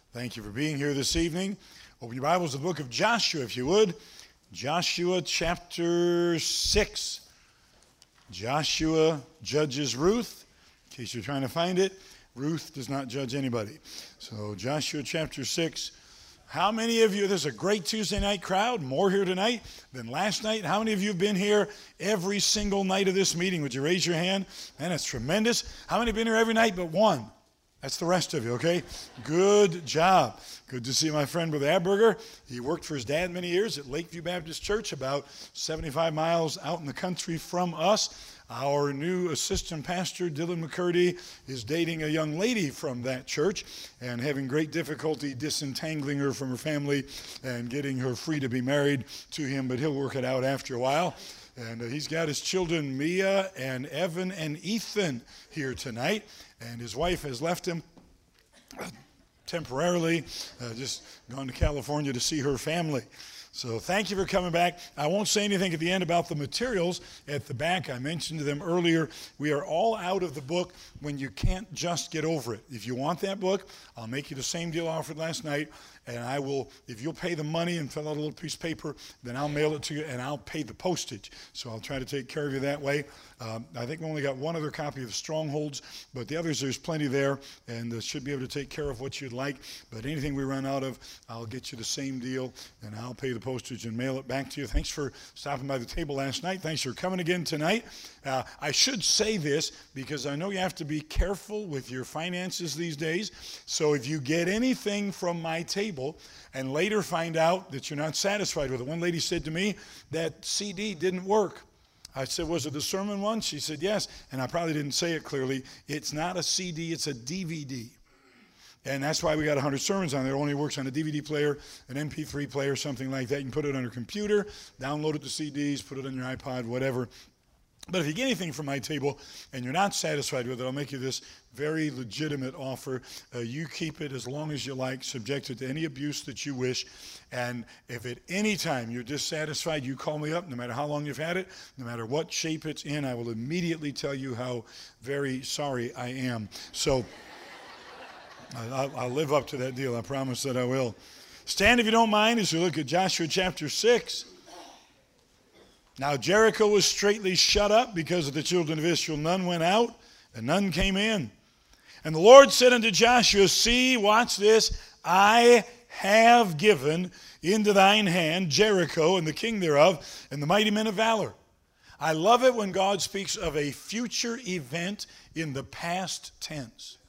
Thank you for being here this evening. Open your Bibles to the book of Joshua, if you would. Joshua chapter 6. Joshua judges Ruth. In case you're trying to find it, Ruth does not judge anybody. So Joshua chapter 6. How many of you, this is a great Tuesday night crowd, more here tonight than last night. How many of you have been here every single night of this meeting? Would you raise your hand? Man, that's tremendous. How many have been here every night but one? That's the rest of you, okay? Good job. Good to see my friend Brother Abberger. He worked for his dad many years at Lakeview Baptist Church, about 75 miles out in the country from us. Our new assistant pastor, Dylan McCurdy, is dating a young lady from that church and having great difficulty disentangling her from her family and getting her free to be married to him, but he'll work it out after a while. And he's got his children, Mia and Evan and Ethan, here tonight. And his wife has left him temporarily, just gone to California to see her family. So thank you for coming back. I won't say anything at the end about the materials at the back. I mentioned to them earlier, we are all out of the book When You Can't Just Get Over It. If you want that book, I'll make you the same deal offered last night, and I will, if you'll pay the money and fill out a little piece of paper, then I'll mail it to you, and I'll pay the postage. So I'll try to take care of you that way. I think we only got one other copy of Strongholds, but the others, there's plenty there, and should be able to take care of what you'd like. But anything we run out of, I'll get you the same deal, and I'll pay the postage and mail it back to you. Thanks for stopping by the table last night. Thanks for coming again tonight. I should say this because I know you have to be careful with your finances these days. So if you get anything from my table and later find out that you're not satisfied with it. One lady said to me, that CD didn't work. I said, was it the sermon one? She said, yes. And I probably didn't say it clearly. It's not a CD, it's a DVD. And that's why we got 100 sermons on there. It only works on a DVD player, an MP3 player, something like that. You can put it on your computer, download it to CDs, put it on your iPod, whatever. But if you get anything from my table and you're not satisfied with it, I'll make you this very legitimate offer. You keep it as long as you like, subject it to any abuse that you wish. And if at any time you're dissatisfied, you call me up, no matter how long you've had it, no matter what shape it's in, I will immediately tell you how very sorry I am. So I'll live up to that deal. I promise that I will. Stand if you don't mind as we look at Joshua chapter 6. Now Jericho was straitly shut up because of the children of Israel. None went out and none came in. And the Lord said unto Joshua, see, watch this, I have given into thine hand Jericho and the king thereof and the mighty men of valor. I love it when God speaks of a future event in the past tense.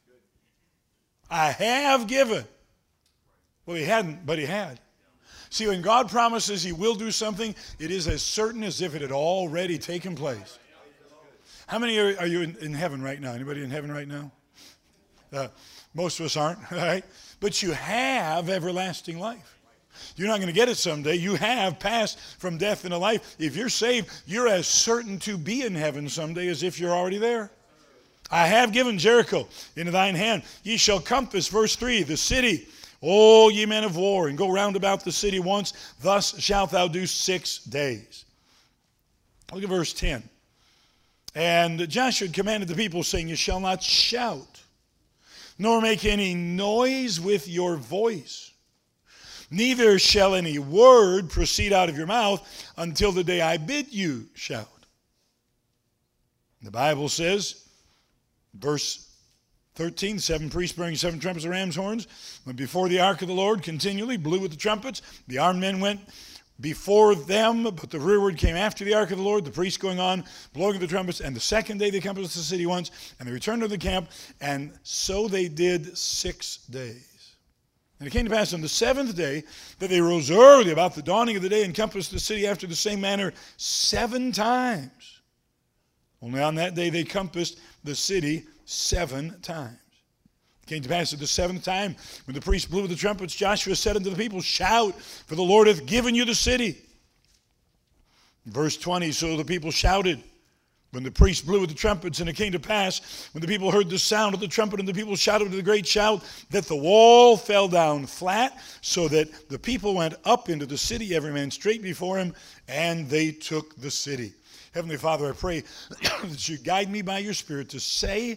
I have given. Well, he hadn't, but he had. See, when God promises he will do something, it is as certain as if it had already taken place. How many are you in heaven right now? Anybody in heaven right now? Most of us aren't, all right? But you have everlasting life. You're not going to get it someday. You have passed from death into life. If you're saved, you're as certain to be in heaven someday as if you're already there. I have given Jericho into thine hand. Ye shall compass, verse 3, the city, O ye men of war, and go round about the city once. Thus shalt thou do 6 days. Look at verse 10. And Joshua commanded the people, saying, you shall not shout, nor make any noise with your voice. Neither shall any word proceed out of your mouth until the day I bid you shout. The Bible says, verse 13, 7 priests bearing 7 trumpets of ram's horns went before the ark of the Lord continually, blew with the trumpets. The armed men went before them, but the rearward came after the ark of the Lord, the priests going on, blowing with the trumpets. And the second day they compassed the city once, and they returned to the camp, and so they did 6 days. And it came to pass on the 7th day that they rose early about the dawning of the day and compassed the city after the same manner 7 times. Only on that day they compassed the city 7 times. It came to pass at the 7th time, when the priest blew with the trumpets, Joshua said unto the people, shout, for the Lord hath given you the city. Verse 20, so the people shouted when the priest blew with the trumpets, and it came to pass, when the people heard the sound of the trumpet, and the people shouted with a great shout, that the wall fell down flat, so that the people went up into the city, every man straight before him, and they took the city. Heavenly Father, I pray that you guide me by your Spirit to say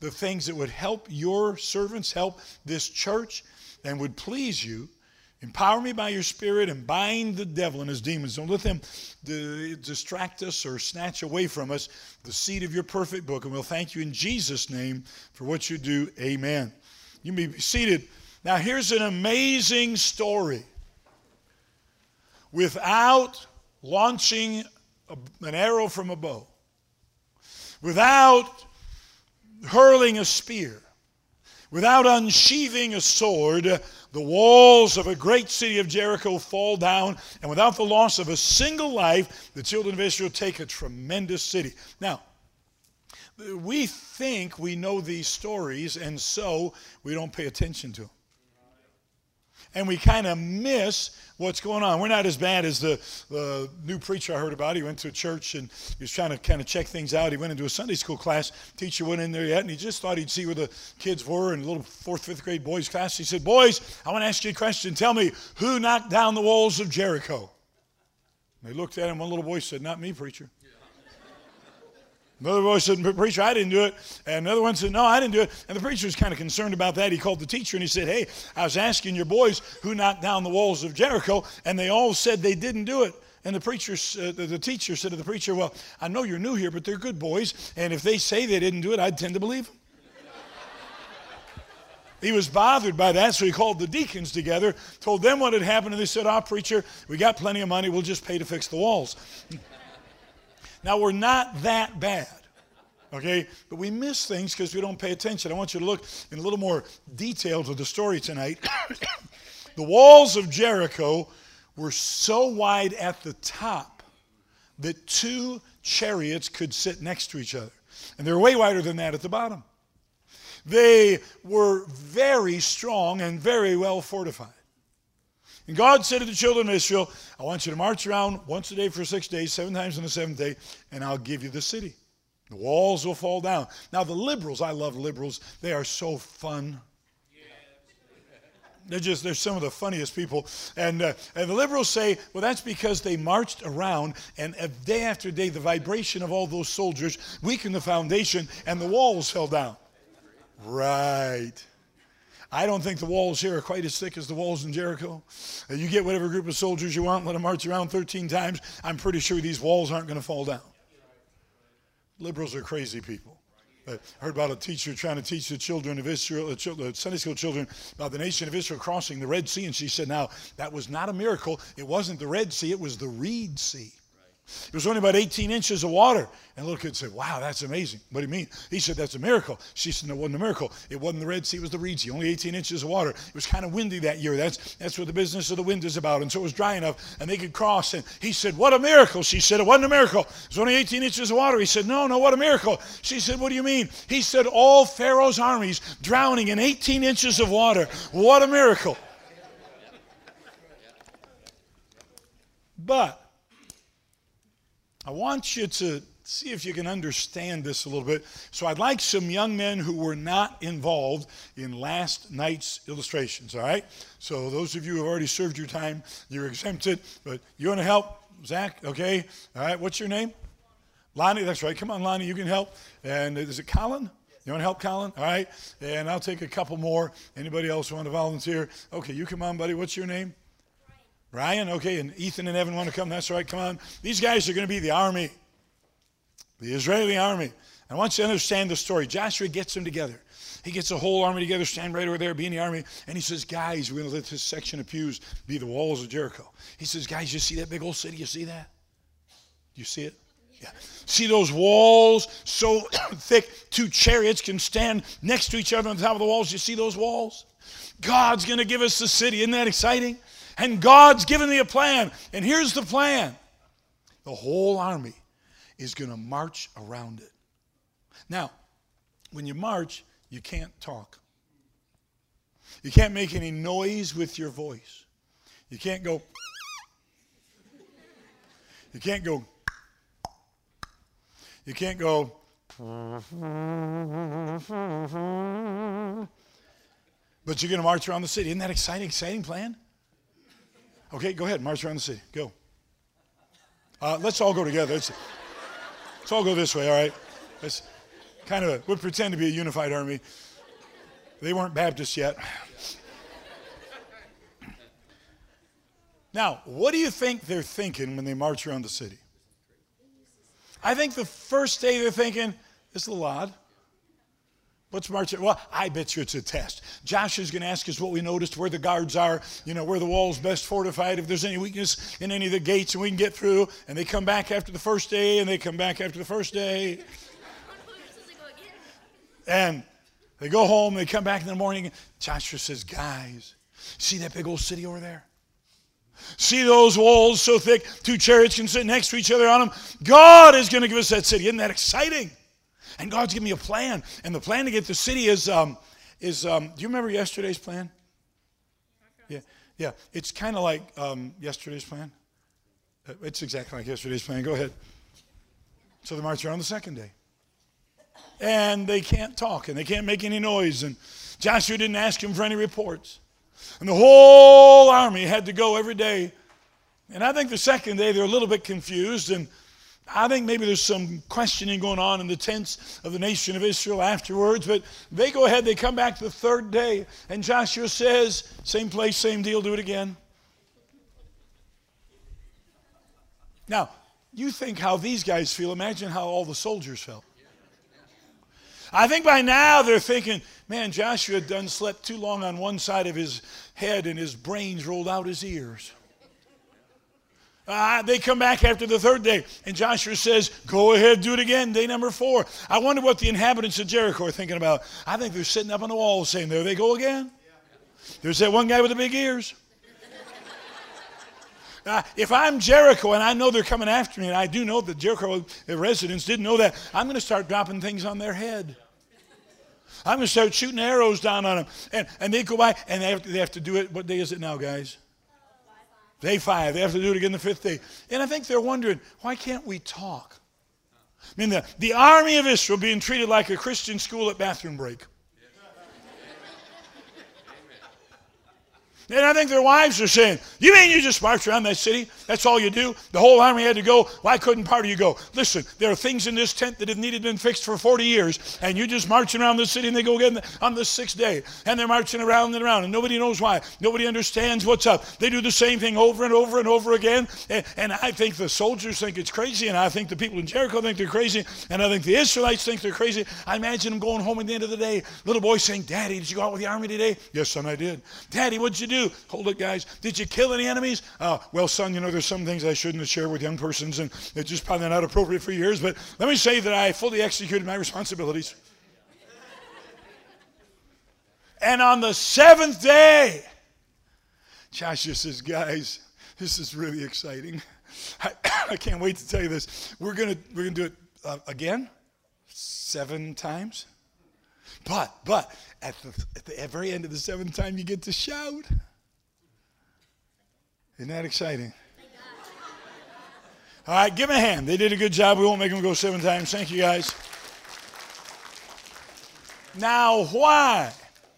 the things that would help your servants, help this church, and would please you. Empower me by your Spirit and bind the devil and his demons. Don't let them distract us or snatch away from us the seed of your perfect book. And we'll thank you in Jesus' name for what you do. Amen. You may be seated. Now here's an amazing story. Without launching an arrow from a bow, without hurling a spear, without unsheathing a sword, the walls of a great city of Jericho fall down, and without the loss of a single life, the children of Israel take a tremendous city. Now, we think we know these stories, and so we don't pay attention to them. And we kind of miss what's going on. We're not as bad as the new preacher I heard about. He went to a church and he was trying to kind of check things out. He went into a Sunday school class. Teacher wasn't in there yet, and he just thought he'd see where the kids were in a little 4th, 5th grade boys class. He said, boys, I want to ask you a question. Tell me, who knocked down the walls of Jericho? And they looked at him. One little boy said, not me, preacher. Another boy said, preacher, I didn't do it. And another one said, no, I didn't do it. And the preacher was kind of concerned about that. He called the teacher and he said, hey, I was asking your boys who knocked down the walls of Jericho, and they all said they didn't do it. And the teacher said to the preacher, well, I know you're new here, but they're good boys, and if they say they didn't do it, I'd tend to believe them. He was bothered by that, so he called the deacons together, told them what had happened, and they said, preacher, we got plenty of money, we'll just pay to fix the walls. Now, we're not that bad, okay? But we miss things because we don't pay attention. I want you to look in a little more detail to the story tonight. The walls of Jericho were so wide at the top that 2 chariots could sit next to each other. And they're way wider than that at the bottom. They were very strong and very well fortified. And God said to the children of Israel, I want you to march around once a day for 6 days, 7 times on the 7th day, and I'll give you the city. The walls will fall down. Now the liberals, I love liberals. They are so fun. They're some of the funniest people. And the liberals say, well, that's because they marched around, and day after day, the vibration of all those soldiers weakened the foundation, and the walls fell down. Right. I don't think the walls here are quite as thick as the walls in Jericho. You get whatever group of soldiers you want, let them march around 13 times. I'm pretty sure these walls aren't going to fall down. Liberals are crazy people. I heard about a teacher trying to teach the children of Israel, the Sunday school children, about the nation of Israel crossing the Red Sea. And she said, now, that was not a miracle. It wasn't the Red Sea. It was the Reed Sea. It was only about 18 inches of water. And the little kid said, wow, that's amazing. What do you mean? He said, that's a miracle. She said, no, it wasn't a miracle. It wasn't the Red Sea, it was the Reed Sea. Only 18 inches of water. It was kind of windy that year. That's what the business of the wind is about. And so it was dry enough, and they could cross. And he said, what a miracle. She said, it wasn't a miracle. It was only 18 inches of water. He said, no, what a miracle. She said, what do you mean? He said, all Pharaoh's armies drowning in 18 inches of water. What a miracle. But I want you to see if you can understand this a little bit. So I'd like some young men who were not involved in last night's illustrations, all right? So those of you who have already served your time, you're exempted. But you want to help? Zach, okay? All right, what's your name? Lonnie, that's right. Come on, Lonnie, you can help. And is it Colin? You want to help Colin? All right. And I'll take a couple more. Anybody else want to volunteer? Okay, you come on, buddy. What's your name? Ryan, okay, and Ethan and Evan want to come. That's right, come on. These guys are going to be the army, the Israeli army. I want you to understand the story. Joshua gets them together. He gets a whole army together, stand right over there, be in the army, and he says, guys, we're going to let this section of pews be the walls of Jericho. He says, guys, you see that big old city? You see that? You see it? Yeah. See those walls so thick, 2 chariots can stand next to each other on the top of the walls. You see those walls? God's going to give us the city. Isn't that exciting? And God's given me a plan. And here's the plan. The whole army is going to march around it. Now, when you march, you can't talk. You can't make any noise with your voice. You can't go. You can't go. You can't go. But you're going to march around the city. Isn't that exciting plan? Okay, go ahead, march around the city. Go. Let's all go together. Let's all go this way, all right? Kind of would pretend to be a unified army. They weren't Baptists yet. Now, what do you think they're thinking when they march around the city? I think the first day they're thinking, it's a little odd. What's marching? Well, I bet you it's a test. Joshua's going to ask us what we noticed, where the guards are, where the wall's best fortified, if there's any weakness in any of the gates and we can get through. And they come back after the first day, and they come back after the first day. And they go home, they come back in the morning. Joshua says, guys, see that big old city over there? See those walls so thick, 2 chariots can sit next to each other on them? God is going to give us that city. Isn't that exciting? And God's given me a plan. And the plan to get the city is do you remember yesterday's plan? Yeah. It's kind of like yesterday's plan. It's exactly like yesterday's plan. Go ahead. So they march around the second day. And they can't talk, and they can't make any noise. And Joshua didn't ask him for any reports. And the whole army had to go every day. And I think the second day they're a little bit confused, and I think maybe there's some questioning going on in the tents of the nation of Israel afterwards. But they go ahead, they come back the third day, and Joshua says, same place, same deal, do it again. Now, you think how these guys feel. Imagine how all the soldiers felt. I think by now they're thinking, man, Joshua done slept too long on one side of his head and his brains rolled out his ears. They come back after the third day, and Joshua says, go ahead, do it again, day number 4. I wonder what the inhabitants of Jericho are thinking about. I think they're sitting up on the wall saying, there they go again. There's that one guy with the big ears. If I'm Jericho and I know they're coming after me, and I do know that Jericho residents didn't know that, I'm going to start dropping things on their head. I'm going to start shooting arrows down on them. And they go by, and they have to do it. What day is it now, guys? Day 5. They have to do it again the 5th day. And I think they're wondering, why can't we talk? I mean, the army of Israel being treated like a Christian school at bathroom break. And I think their wives are saying, you mean you just march around that city? That's all you do? The whole army had to go. Why couldn't part of you go? Listen, there are things in this tent that have needed been fixed for 40 years, and you just marching around the city, and they go again on the 6th day. And they're marching around and around, and nobody knows why. Nobody understands what's up. They do the same thing over and over and over again. And I think the soldiers think it's crazy, and I think the people in Jericho think they're crazy, and I think the Israelites think they're crazy. I imagine them going home at the end of the day, little boy saying, Daddy, did you go out with the army today? Yes, son, I did. Daddy, what'd you do? Hold it, guys. Did you kill any enemies? Well, son, there's some things I shouldn't share with young persons, and it's just probably not appropriate for yours, but let me say that I fully executed my responsibilities. And on the 7th day, Joshua says, guys, this is really exciting. I can't wait to tell you this. We're gonna do it again, 7 times. But at the very end of the 7th time, you get to shout. Isn't that exciting? All right, give them a hand. They did a good job. We won't make them go 7 times. Thank you, guys. Now, why?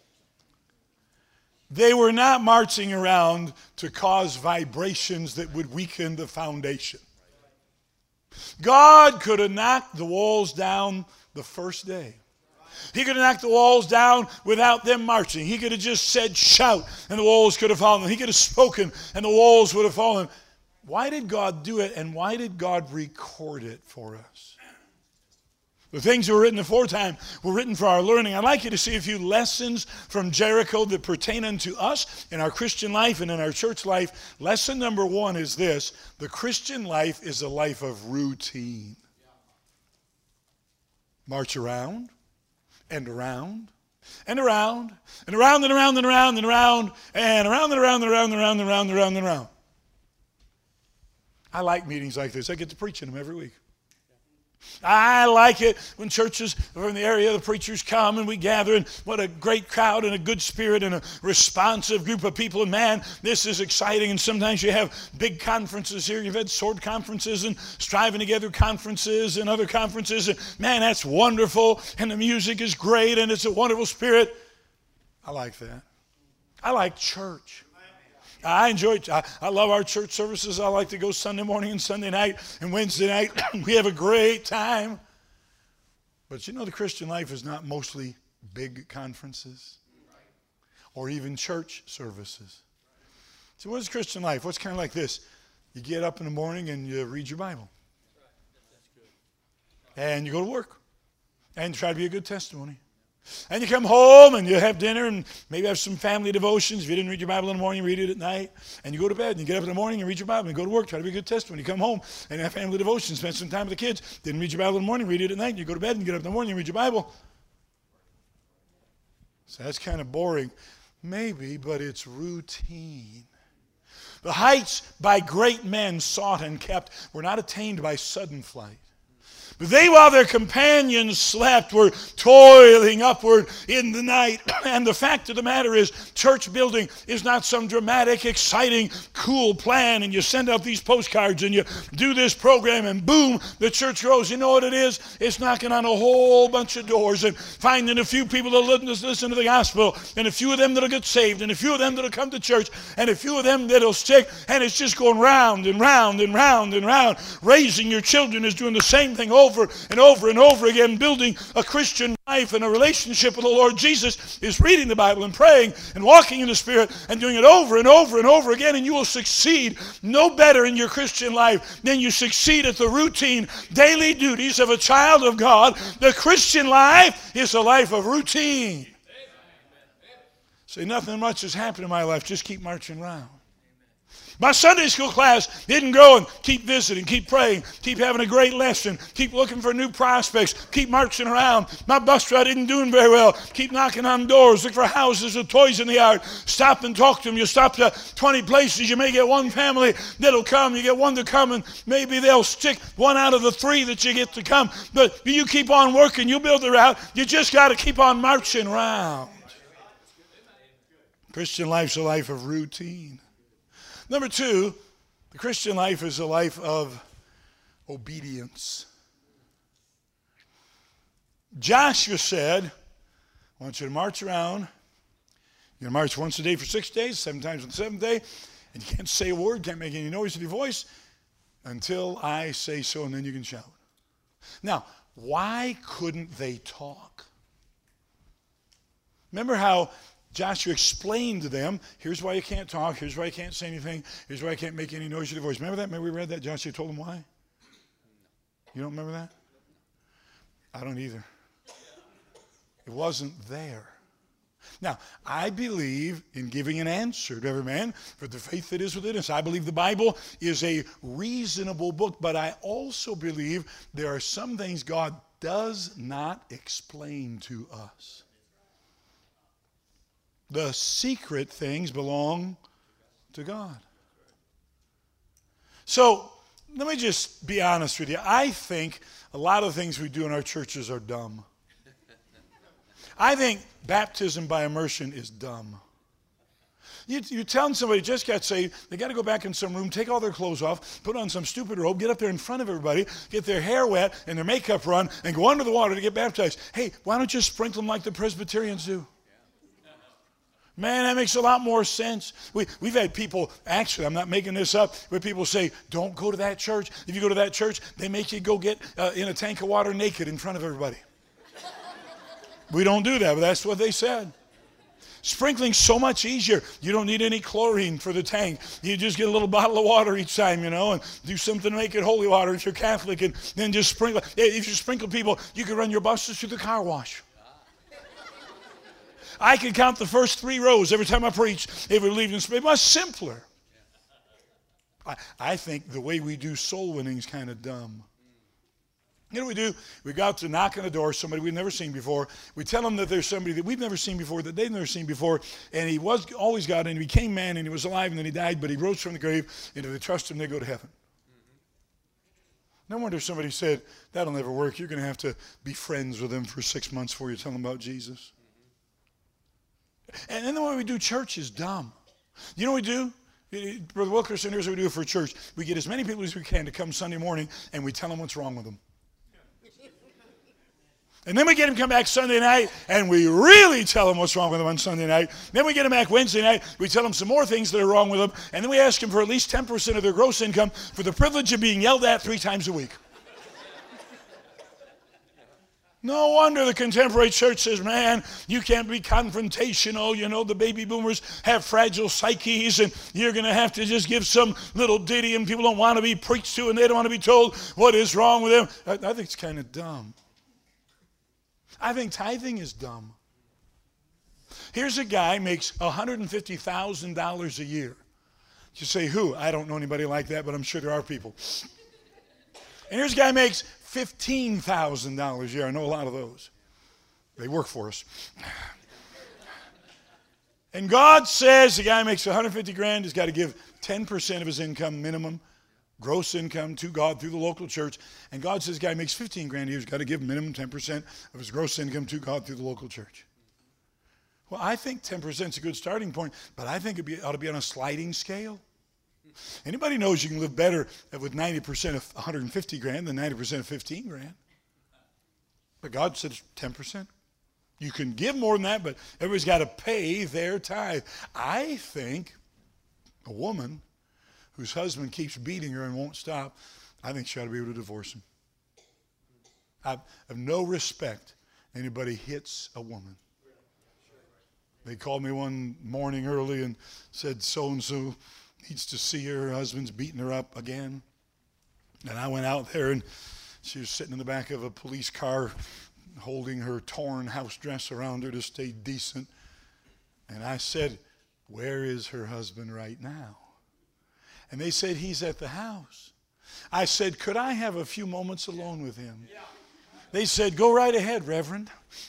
They were not marching around to cause vibrations that would weaken the foundation. God could have knocked the walls down the first day. He could have knocked the walls down without them marching. He could have just said, shout, and the walls could have fallen. He could have spoken, and the walls would have fallen. Why did God do it, and why did God record it for us? The things that were written aforetime were written for our learning. I'd like you to see a few lessons from Jericho that pertain unto us in our Christian life and in our church life. Lesson number 1 is this: the Christian life is a life of routine. March around, and around, and around, and around, and around, and around, and around, and around, and around, and around, and around, and around, and around, and around. I like meetings like this. I get to preach in them every week. I like it when churches from the area, the preachers come and we gather, and what a great crowd and a good spirit and a responsive group of people. And man, this is exciting. And sometimes you have big conferences here. You've had sword conferences and striving together conferences and other conferences. And man, that's wonderful. And the music is great and it's a wonderful spirit. I like that. I like church. I enjoy it. I love our church services. I like to go Sunday morning and Sunday night and Wednesday night. We have a great time. But you know, the Christian life is not mostly big conferences or even church services. So what is Christian life? What's kind of like this? You get up in the morning and you read your Bible. And you go to work. And you try to be a good testimony. And you come home and you have dinner and maybe have some family devotions. If you didn't read your Bible in the morning, you read it at night. And you go to bed and you get up in the morning and read your Bible and go to work, try to be a good testimony. You come home and have family devotions, spend some time with the kids. Didn't read your Bible in the morning, read it at night. You go to bed and you get up in the morning and read your Bible. So that's kind of boring. Maybe, but it's routine. The heights by great men sought and kept were not attained by sudden flight. But they, while their companions slept, were toiling upward in the night. And the fact of the matter is, church building is not some dramatic, exciting, cool plan. And you send out these postcards and you do this program and boom, the church grows. You know what it is? It's knocking on a whole bunch of doors and finding a few people that listen to the gospel, and a few of them that'll get saved, and a few of them that'll come to church, and a few of them that'll stick. And it's just going round and round and round and round. Raising your children is doing the same thing over and over and over again. Building a Christian life and a relationship with the Lord Jesus is reading the Bible and praying and walking in the Spirit and doing it over and over and over again, and you will succeed no better in your Christian life than you succeed at the routine daily duties of a child of God. The Christian life is a life of routine. Say, nothing much has happened in my life, just keep marching around. My Sunday school class didn't go and keep visiting, keep praying, keep having a great lesson, keep looking for new prospects, keep marching around. My bus ride isn't doing very well. Keep knocking on doors, look for houses with toys in the yard. Stop and talk to them. You stop to 20 places, you may get one family that'll come. You get one to come, and maybe they'll stick one out of the 3 that you get to come. But you keep on working, you build the route. You just got to keep on marching around. Christian life's a life of routine. Number 2, the Christian life is a life of obedience. Joshua said, I want you to march around. You're going to march once a day for 6 days, 7 times on the 7th day, and you can't say a word, can't make any noise with your voice until I say so, and then you can shout. Now, why couldn't they talk? Remember how Joshua explained to them, here's why you can't talk, here's why you can't say anything, here's why you can't make any noise with your voice. Remember that? Remember we read that? Joshua told them why? You don't remember that? I don't either. It wasn't there. Now, I believe in giving an answer to every man for the faith that is within us. I believe the Bible is a reasonable book, but I also believe there are some things God does not explain to us. The secret things belong to God. So, let me just be honest with you. I think a lot of things we do in our churches are dumb. I think baptism by immersion is dumb. You're telling somebody just got saved, they got to go back in some room, take all their clothes off, put on some stupid robe, get up there in front of everybody, get their hair wet and their makeup run, and go under the water to get baptized. Hey, why don't you sprinkle them like the Presbyterians do? Man, that makes a lot more sense. We've had people, actually, I'm not making this up, where people say, don't go to that church. If you go to that church, they make you go get in a tank of water naked in front of everybody. We don't do that, but that's what they said. Sprinkling's so much easier. You don't need any chlorine for the tank. You just get a little bottle of water each time, and do something to make it holy water if you're Catholic, and then just sprinkle. If you sprinkle people, you can run your buses through the car wash. I can count the first 3 rows every time I preach. It would leave it much simpler. I think the way we do soul winning is kind of dumb. You know what we do? We go out to knock on the door, somebody we've never seen before. We tell them that there's somebody that we've never seen before, that they've never seen before, and he was always God, and he became man, and he was alive, and then he died, but he rose from the grave, and if they trust him, they go to heaven. No wonder somebody said, that'll never work. You're going to have to be friends with him for 6 months before you tell them about Jesus. And then the way we do church is dumb. You know what we do? Brother Wilkerson, here's what we do for church. We get as many people as we can to come Sunday morning, and we tell them what's wrong with them. And then we get them to come back Sunday night, and we really tell them what's wrong with them on Sunday night. Then we get them back Wednesday night. We tell them some more things that are wrong with them, and then we ask them for at least 10% of their gross income for the privilege of being yelled at 3 times a week. No wonder the contemporary church says, man, you can't be confrontational. You know, the baby boomers have fragile psyches, and you're going to have to just give some little ditty, and people don't want to be preached to, and they don't want to be told what is wrong with them. I think it's kind of dumb. I think tithing is dumb. Here's a guy makes $150,000 a year. You say, who? I don't know anybody like that, but I'm sure there are people. And here's a guy who makes $15,000 a year. I know a lot of those. They work for us. And God says the guy who makes 150 grand has got to give 10% of his income minimum, gross income, to God through the local church. And God says the guy who makes 15 grand a year has got to give minimum 10% of his gross income to God through the local church. Well, I think 10% is a good starting point, but I think it ought to be on a sliding scale. Anybody knows you can live better with 90% of 150 grand than 90% of 15 grand. But God said 10%. You can give more than that, but everybody's got to pay their tithe. I think a woman whose husband keeps beating her and won't stop, I think she ought to be able to divorce him. I have no respect anybody hits a woman. They called me one morning early and said so-and-so needs to see her husband's beating her up again. And I went out there, and she was sitting in the back of a police car holding her torn house dress around her to stay decent. And I said, where is her husband right now? And they said, he's at the house. I said, could I have a few moments alone with him? They said, go right ahead, Reverend.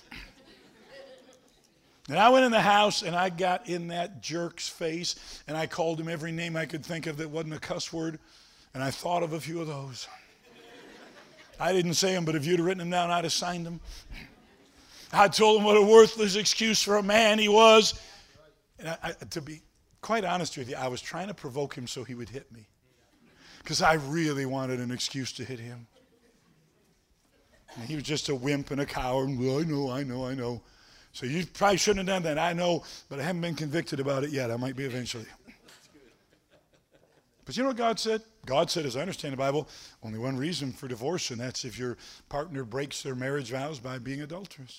And I went in the house, and I got in that jerk's face, and I called him every name I could think of that wasn't a cuss word, and I thought of a few of those. I didn't say them, but if you'd have written them down, I'd have signed them. I told him what a worthless excuse for a man he was. And to be quite honest with you, I was trying to provoke him so he would hit me, because I really wanted an excuse to hit him. And he was just a wimp and a coward. Well, I know. So you probably shouldn't have done that. I know, but I haven't been convicted about it yet. I might be eventually. But you know what God said? God said, as I understand the Bible, only one reason for divorce, and that's if your partner breaks their marriage vows by being adulterous.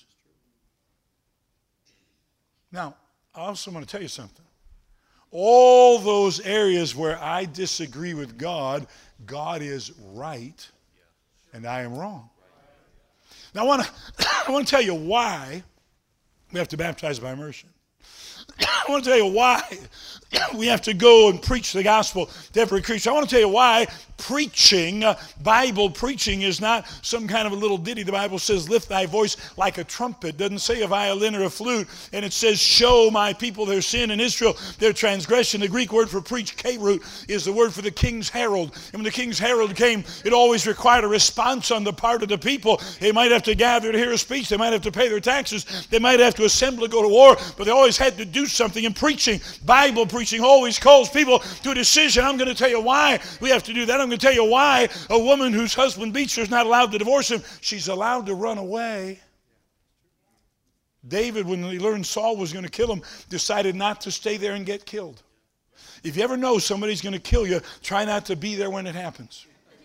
Now, I also want to tell you something. All those areas where I disagree with God, God is right, and I am wrong. Now, I want to tell you why we have to baptize by immersion. I want to tell you why we have to go and preach the gospel to every creature. I want to tell you why preaching, Bible preaching, is not some kind of a little ditty. The Bible says, lift thy voice like a trumpet. It doesn't say a violin or a flute. And it says, show my people their sin, and Israel their transgression. The Greek word for preach, kerut, is the word for the king's herald. And when the king's herald came, it always required a response on the part of the people. They might have to gather to hear a speech. They might have to pay their taxes. They might have to assemble to go to war. But they always had to do something. And preaching, Bible preaching, always calls people to a decision. I'm going to tell you why we have to do that. I'm going to tell you why a woman whose husband beats her is not allowed to divorce him. She's allowed to run away. David, when he learned Saul was going to kill him, decided not to stay there and get killed. If you ever know somebody's going to kill you, try not to be there when it happens.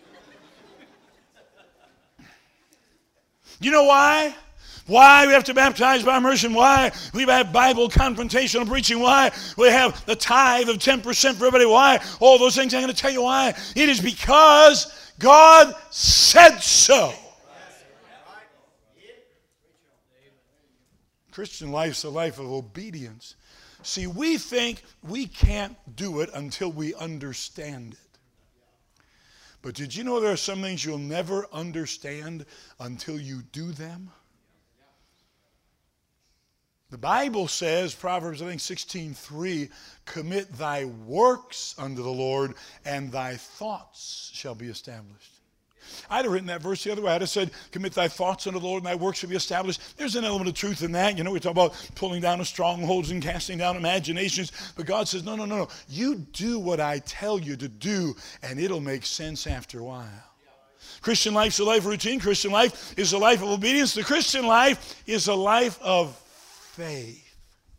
You know why? Why we have to baptize by immersion, why we have Bible confrontational preaching, why we have the tithe of 10% for everybody, why all those things. I'm going to tell you why. It is because God said so. Christian life's a life of obedience. See, we think we can't do it until we understand it. But did you know there are some things you'll never understand until you do them? The Bible says, Proverbs, I think 16:3, commit thy works unto the Lord, and thy thoughts shall be established. I'd have written that verse the other way. I'd have said, commit thy thoughts unto the Lord, and thy works shall be established. There's an element of truth in that. You know, we talk about pulling down of strongholds and casting down imaginations. But God says, no. You do what I tell you to do, and it'll make sense after a while. Christian life's a life of routine. Christian life is a life of obedience. The Christian life is a life of faith.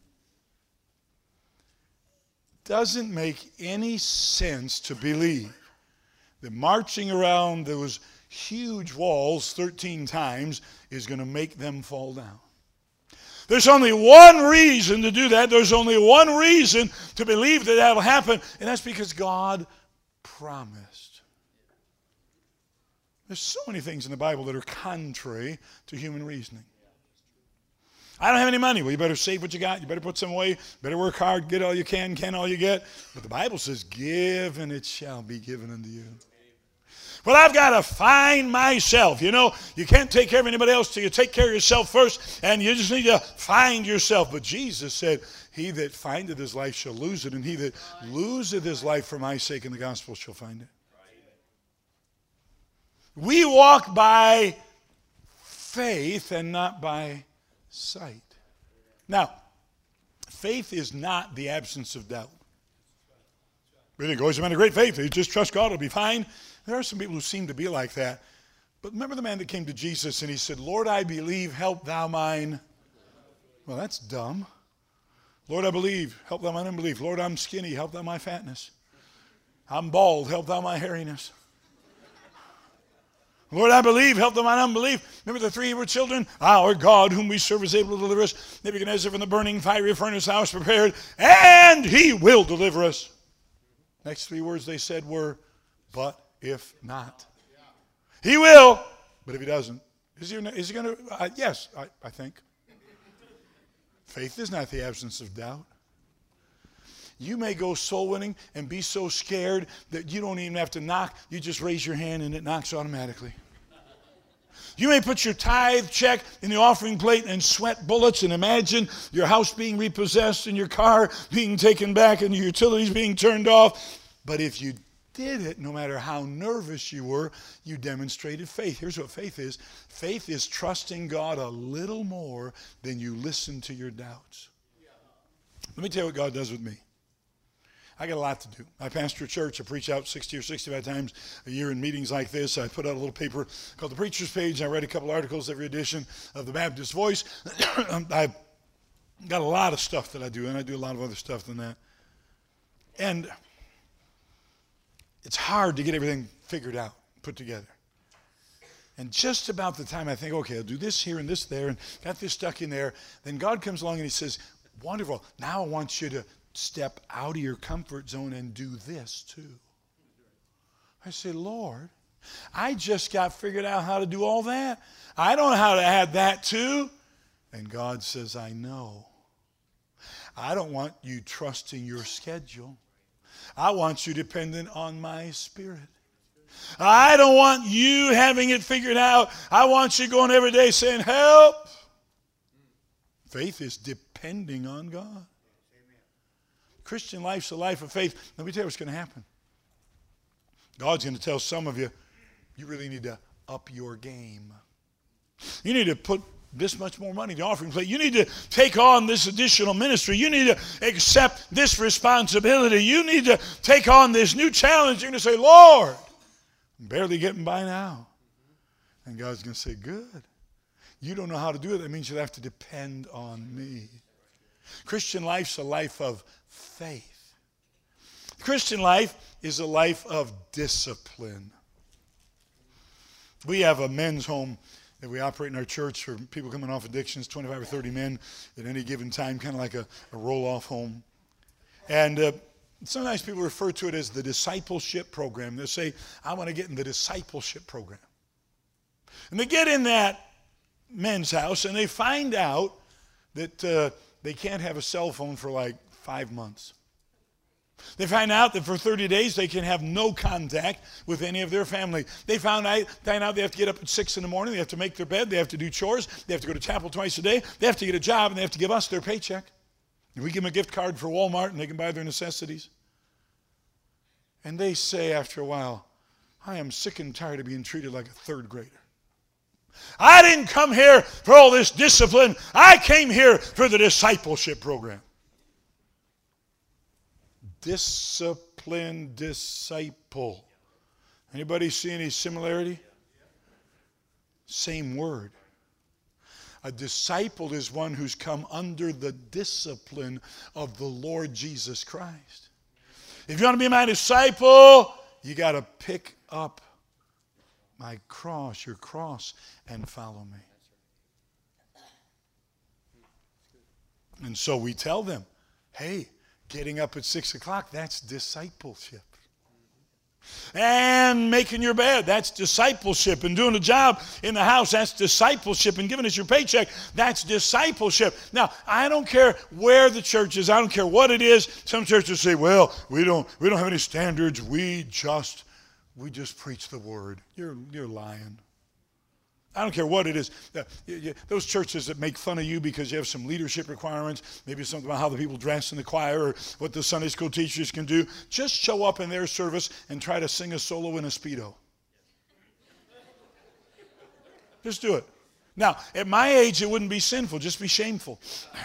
Doesn't make any sense to believe that marching around those huge walls 13 times is going to make them fall down. There's only one reason to do that. There's only one reason to believe that that'll happen, and that's because God promised. There's so many things in the Bible that are contrary to human reasoning. I don't have any money. Well, you better save what you got. You better put some away. Better work hard. Get all you can all you get. But the Bible says, give and it shall be given unto you. Well, I've got to find myself. You know, you can't take care of anybody else till you take care of yourself first, and you just need to find yourself. But Jesus said, he that findeth his life shall lose it, and he that loseth his life for my sake in the gospel shall find it. We walk by faith and not by sight. Now, faith is not the absence of doubt. We think, oh, he's a man of great faith. He just trust God, it'll be fine. There are some people who seem to be like that. But remember the man that came to Jesus and he said, Lord, I believe, help thou mine. Well, that's dumb. Lord, I believe, help thou mine unbelief. Lord, I'm skinny, help thou my fatness. I'm bald, help thou my hairiness. Lord, I believe, help them on unbelief. Remember the 3 Hebrew children? Our God, whom we serve, is able to deliver us. Nebuchadnezzar from the burning fiery furnace house prepared, and he will deliver us. Next 3 words they said were, but if not. He will, but if he doesn't. Is he going to? Yes, I think. Faith is not the absence of doubt. You may go soul winning and be so scared that you don't even have to knock. You just raise your hand and it knocks automatically. You may put your tithe check in the offering plate and sweat bullets and imagine your house being repossessed and your car being taken back and your utilities being turned off. But if you did it, no matter how nervous you were, you demonstrated faith. Here's what faith is. Faith is trusting God a little more than you listen to your doubts. Let me tell you what God does with me. I got a lot to do. I pastor a church. I preach out 60 or 65 times a year in meetings like this. I put out a little paper called The Preacher's Page. I write a couple articles every edition of the Baptist Voice. I've got a lot of stuff that I do, and I do a lot of other stuff than that. And it's hard to get everything figured out, put together. And just about the time I think, okay, I'll do this here and this there, and got this stuck in there, then God comes along and he says, wonderful, now I want you to step out of your comfort zone and do this too. I say, Lord, I just got figured out how to do all that. I don't know how to add that too. And God says, I know. I don't want you trusting your schedule. I want you dependent on my Spirit. I don't want you having it figured out. I want you going every day saying, help. Faith is depending on God. Christian life's a life of faith. Let me tell you what's going to happen. God's going to tell some of you, you really need to up your game. You need to put this much more money in the offering plate. You need to take on this additional ministry. You need to accept this responsibility. You need to take on this new challenge. You're going to say, Lord, I'm barely getting by now. And God's going to say, good. You don't know how to do it. That means you'll have to depend on me. Christian life's a life of faith. Christian life is a life of discipline. We have a men's home that we operate in our church for people coming off addictions, 25 or 30 men at any given time, kind of like a roll-off home. And sometimes people refer to it as the discipleship program. They'll say, I want to get in the discipleship program. And they get in that men's house and they find out that they can't have a cell phone for like 5 months. They find out that for 30 days they can have no contact with any of their family. They find out they have to get up at 6 in the morning. They have to make their bed. They have to do chores. They have to go to chapel twice a day. They have to get a job, and they have to give us their paycheck. And we give them a gift card for Walmart, and they can buy their necessities. And they say after a while, I am sick and tired of being treated like a third grader. I didn't come here for all this discipline. I came here for the discipleship program. Discipline, disciple. Anybody see any similarity? Same word. A disciple is one who's come under the discipline of the Lord Jesus Christ. If you want to be my disciple, you got to pick up my cross, your cross, and follow me. And so we tell them, hey, getting up at 6 o'clock, that's discipleship. And making your bed, that's discipleship. And doing a job in the house, that's discipleship. And giving us your paycheck, that's discipleship. Now, I don't care where the church is. I don't care what it is. Some churches say, well, we don't have any standards. We just preach the word. You're lying. I don't care what it is. Those churches that make fun of you because you have some leadership requirements, maybe something about how the people dress in the choir or what the Sunday school teachers can do, just show up in their service and try to sing a solo in a Speedo. Just do it. Now, at my age, it wouldn't be sinful, just be shameful.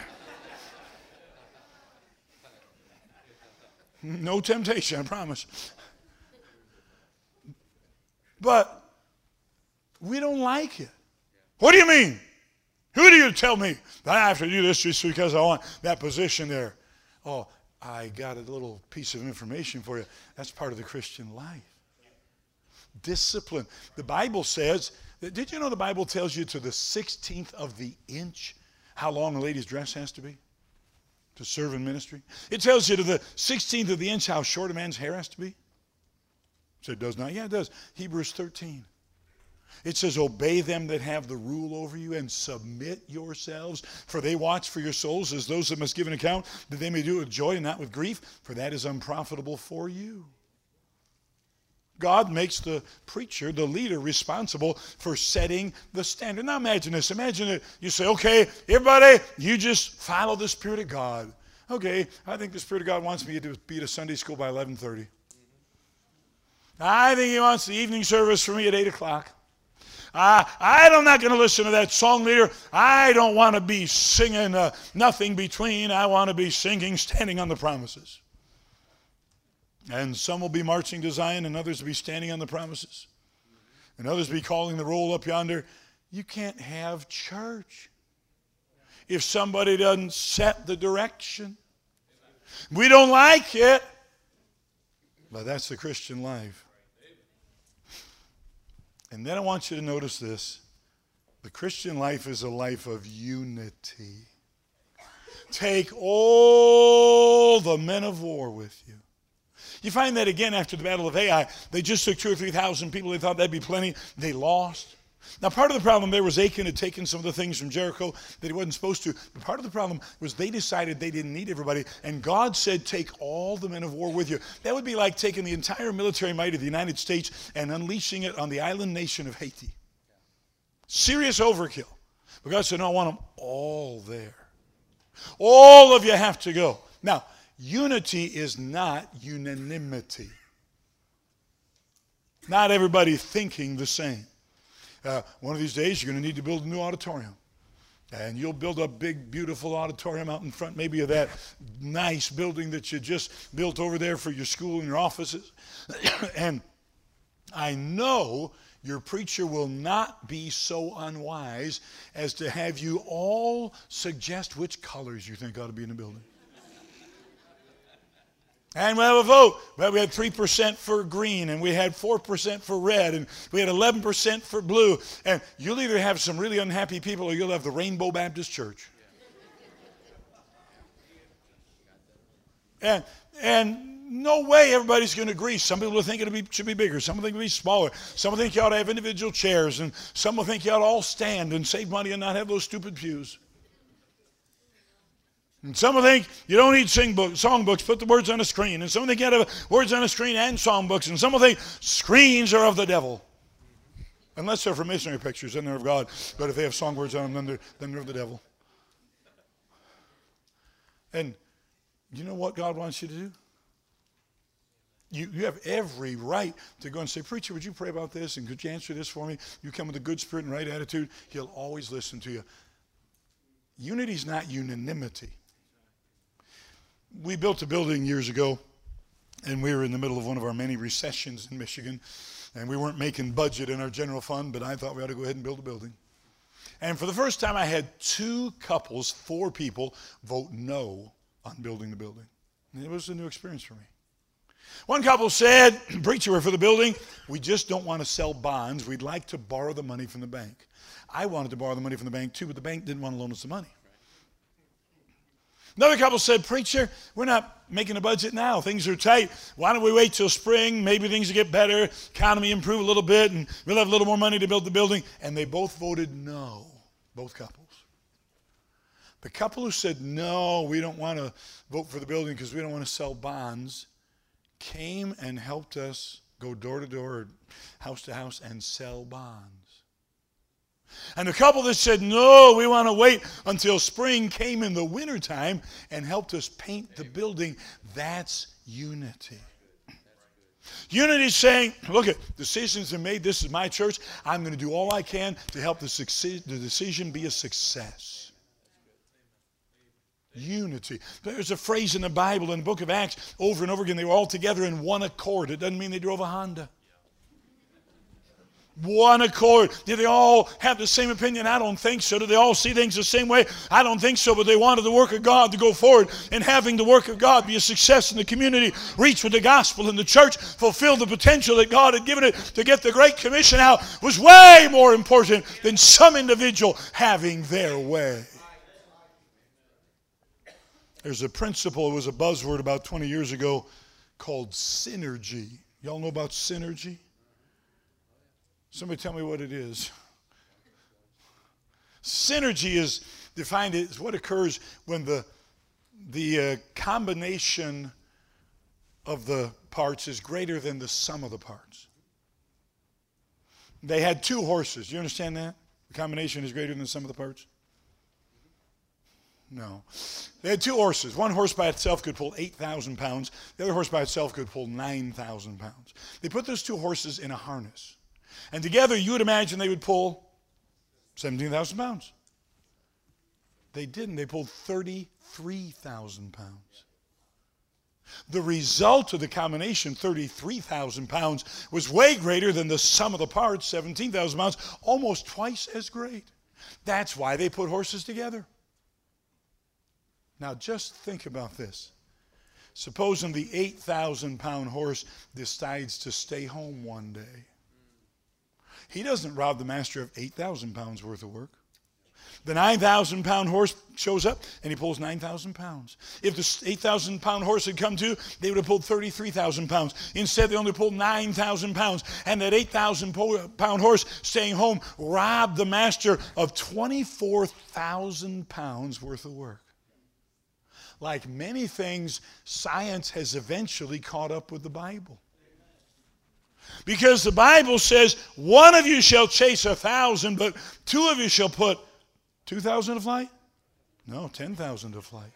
No temptation, I promise. But we don't like it. What do you mean? Who do you tell me that I have to do this just because I want that position there? Oh, I got a little piece of information for you. That's part of the Christian life. Discipline. The Bible says, did you know the Bible tells you to the 16th of the inch how long a lady's dress has to be to serve in ministry? It tells you to the 16th of the inch how short a man's hair has to be. So it does not? Yeah, it does. Hebrews 13. It says, obey them that have the rule over you and submit yourselves, for they watch for your souls as those that must give an account, that they may do it with joy and not with grief, for that is unprofitable for you. God makes the preacher, the leader, responsible for setting the standard. Now imagine this. Imagine that you say, okay, everybody, you just follow the Spirit of God. Okay, I think the Spirit of God wants me to be at a Sunday school by 11:30. I think He wants the evening service for me at 8 o'clock. I'm not going to listen to that song leader. I don't want to be singing nothing between. I want to be singing Standing on the Promises. And some will be marching to Zion, and others will be standing on the promises. And others will be calling the roll up yonder. You can't have church if somebody doesn't set the direction. We don't like it, but that's the Christian life. And then I want you to notice this. The Christian life is a life of unity. Take all the men of war with you. You find that again after the Battle of Ai. They just took 2,000 or 3,000 people. They thought that'd be plenty. They lost. Now, part of the problem there was Achan had taken some of the things from Jericho that he wasn't supposed to. But part of the problem was they decided they didn't need everybody. And God said, take all the men of war with you. That would be like taking the entire military might of the United States and unleashing it on the island nation of Haiti. Serious overkill. But God said, no, I want them all there. All of you have to go. Now, unity is not unanimity. Not everybody thinking the same. One of these days, you're going to need to build a new auditorium. And you'll build a big, beautiful auditorium out in front, maybe of that nice building that you just built over there for your school and your offices. And I know your preacher will not be so unwise as to have you all suggest which colors you think ought to be in the building. And we have a vote. Well, we had 3% for green, and we had 4% for red, and we had 11% for blue. And you'll either have some really unhappy people or you'll have the Rainbow Baptist Church. And no way everybody's going to agree. Some people will think it should be bigger. Some will think it should be smaller. Some will think you ought to have individual chairs, and some will think you ought to all stand and save money and not have those stupid pews. And some will think you don't need songbooks, put the words on a screen. And some will think you ought to have words on a screen and songbooks. And some will think screens are of the devil. Unless they're for missionary pictures, then they're of God. But if they have song words on them, then they're of the devil. And you know what God wants you to do? You have every right to go and say, preacher, would you pray about this? And could you answer this for me? You come with a good spirit and right attitude. He'll always listen to you. Unity is not unanimity. We built a building years ago, and we were in the middle of one of our many recessions in Michigan, and we weren't making budget in our general fund, but I thought we ought to go ahead and build a building. And for the first time, I had 2 couples, 4 people, vote no on building the building. And it was a new experience for me. One couple said, preacher, we're for the building. We just don't want to sell bonds. We'd like to borrow the money from the bank. I wanted to borrow the money from the bank too, but the bank didn't want to loan us the money. Another couple said, preacher, we're not making a budget now. Things are tight. Why don't we wait till spring? Maybe things will get better, economy improve a little bit, and we'll have a little more money to build the building. And they both voted no, both couples. The couple who said, no, we don't want to vote for the building because we don't want to sell bonds, came and helped us go door to door, house to house, and sell bonds. And the couple that said, no, we want to wait until spring, came in the wintertime and helped us paint the building. That's unity. Unity is saying, look, decisions are made. This is my church. I'm going to do all I can to help the decision be a success. Unity. There's a phrase in the Bible, in the book of Acts, over and over again, they were all together in one accord. It doesn't mean they drove a Honda. One accord. Did they all have the same opinion? I don't think so. Do they all see things the same way? I don't think so, but they wanted the work of God to go forward, and having the work of God be a success in the community, reach with the gospel in the church, fulfill the potential that God had given it to get the Great Commission out was way more important than some individual having their way. There's a principle, it was a buzzword about 20 years ago called synergy. Y'all know about synergy? Somebody tell me what it is. Synergy is defined as what occurs when the combination of the parts is greater than the sum of the parts. They had 2 horses. Do you understand that? The combination is greater than the sum of the parts? No. They had 2 horses. One horse by itself could pull 8,000 pounds. The other horse by itself could pull 9,000 pounds. They put those 2 horses in a harness. And together, you would imagine they would pull 17,000 pounds. They didn't. They pulled 33,000 pounds. The result of the combination, 33,000 pounds, was way greater than the sum of the parts, 17,000 pounds, almost twice as great. That's why they put horses together. Now, just think about this. Supposing the 8,000-pound horse decides to stay home one day. He doesn't rob the master of 8,000 pounds worth of work. The 9,000-pound horse shows up and he pulls 9,000 pounds. If the 8,000-pound horse had come to, they would have pulled 33,000 pounds. Instead, they only pulled 9,000 pounds. And that 8,000-pound horse staying home robbed the master of 24,000 pounds worth of work. Like many things, science has eventually caught up with the Bible. Because the Bible says, one of you shall chase 1,000, but 2 of you shall put 2,000 to flight? No, 10,000 to flight.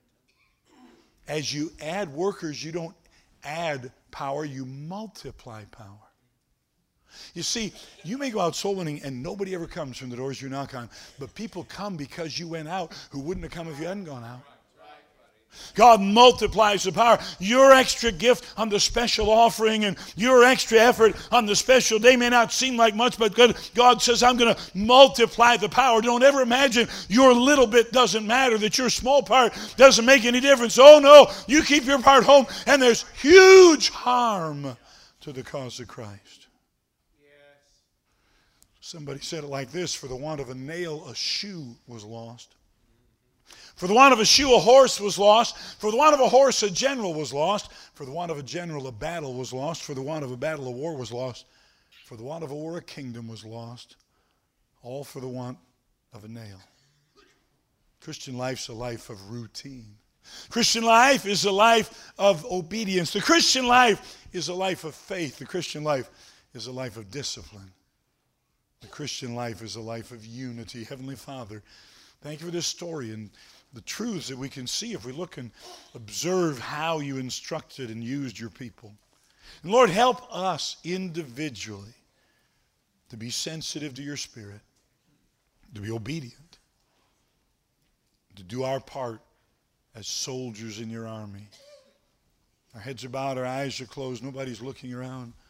As you add workers, you don't add power, you multiply power. You see, you may go out soul winning and nobody ever comes from the doors you knock on, but people come because you went out who wouldn't have come if you hadn't gone out. God multiplies the power. Your extra gift on the special offering and your extra effort on the special day may not seem like much, but God says, I'm going to multiply the power. Don't ever imagine your little bit doesn't matter, that your small part doesn't make any difference. Oh no, you keep your part home and there's huge harm to the cause of Christ. Yes. Somebody said it like this, for the want of a nail, a shoe was lost. For the want of a shoe, a horse was lost. For the want of a horse, a general was lost. For the want of a general, a battle was lost. For the want of a battle, a war was lost. For the want of a war, a kingdom was lost. All for the want of a nail. Christian life's a life of routine. Christian life is a life of obedience. The Christian life is a life of faith. The Christian life is a life of discipline. The Christian life is a life of unity. Heavenly Father, thank you for this story and the truths that we can see if we look and observe how you instructed and used your people. And Lord, help us individually to be sensitive to your Spirit, to be obedient, to do our part as soldiers in your army. Our heads are bowed, our eyes are closed, nobody's looking around.